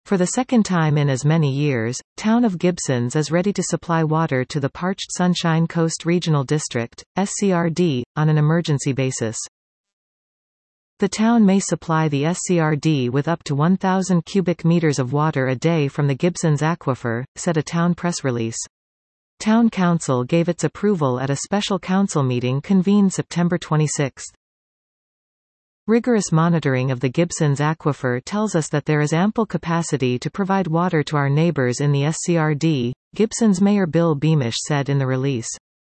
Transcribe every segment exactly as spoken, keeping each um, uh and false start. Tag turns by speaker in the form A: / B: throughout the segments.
A: For the second time in as many years, Town of Gibsons is ready to supply water to the parched Sunshine Coast Regional District, S C R D, on an emergency basis. The town may supply the S C R D with up to one thousand cubic meters of water a day from the Gibsons Aquifer, said a town press release. Town Council gave its approval at a special council meeting convened September twenty-sixth. Rigorous monitoring of the Gibsons Aquifer tells us that there is ample capacity to provide water to our neighbors in the S C R D, Gibsons Mayor Bill Beamish said in the release.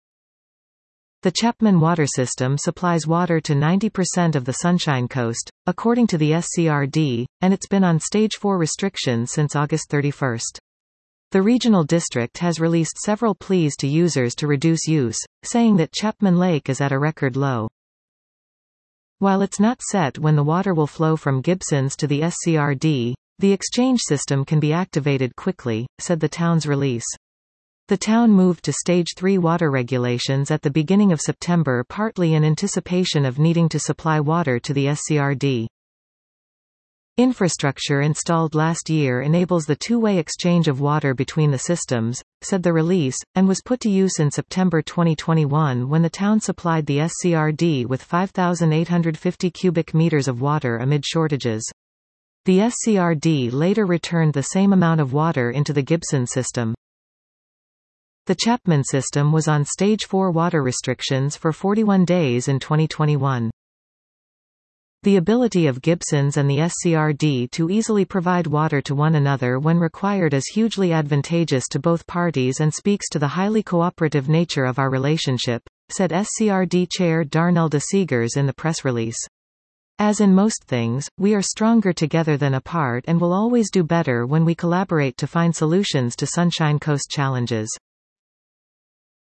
A: The Chapman Water System supplies water to ninety percent of the Sunshine Coast, according to the S C R D, and it's been on Stage four restrictions since August thirty-first. The regional district has released several pleas to users to reduce use, saying that Chapman Lake is at a record low. While it's not set when the water will flow from Gibsons to the S C R D, the exchange system can be activated quickly, said the town's release. The town moved to Stage three water regulations at the beginning of September, partly in anticipation of needing to supply water to the S C R D. Infrastructure installed last year enables the two-way exchange of water between the systems, said the release, and was put to use in September twenty twenty-one when the town supplied the S C R D with five thousand eight hundred fifty cubic meters of water amid shortages. The S C R D later returned the same amount of water into the Gibson system. The Chapman system was on Stage four water restrictions for forty-one days in twenty twenty-one. The ability of Gibsons and the S C R D to easily provide water to one another when required is hugely advantageous to both parties and speaks to the highly cooperative nature of our relationship, said S C R D Chair Darnell de Seegers in the press release. As in most things, we are stronger together than apart and will always do better when we collaborate to find solutions to Sunshine Coast challenges.